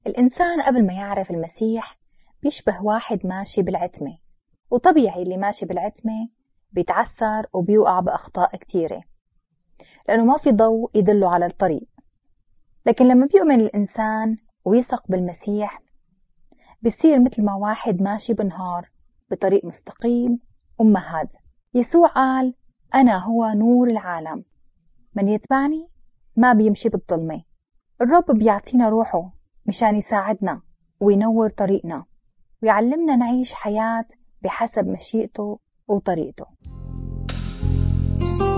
الإنسان قبل ما يعرف المسيح بيشبه واحد ماشي بالعتمة، وطبيعي اللي ماشي بالعتمة بيتعثر وبيوقع بأخطاء كتيرة لأنه ما في ضوء يدله على الطريق. لكن لما بيؤمن الإنسان ويثق بالمسيح بيصير مثل ما واحد ماشي بنهار بطريق مستقيم وممهد. يسوع قال: أنا هو نور العالم، من يتبعني ما بيمشي بالظلمة. الرب بيعطينا روحه مشان يساعدنا وينور طريقنا ويعلمنا نعيش حياة بحسب مشيئته وطريقته.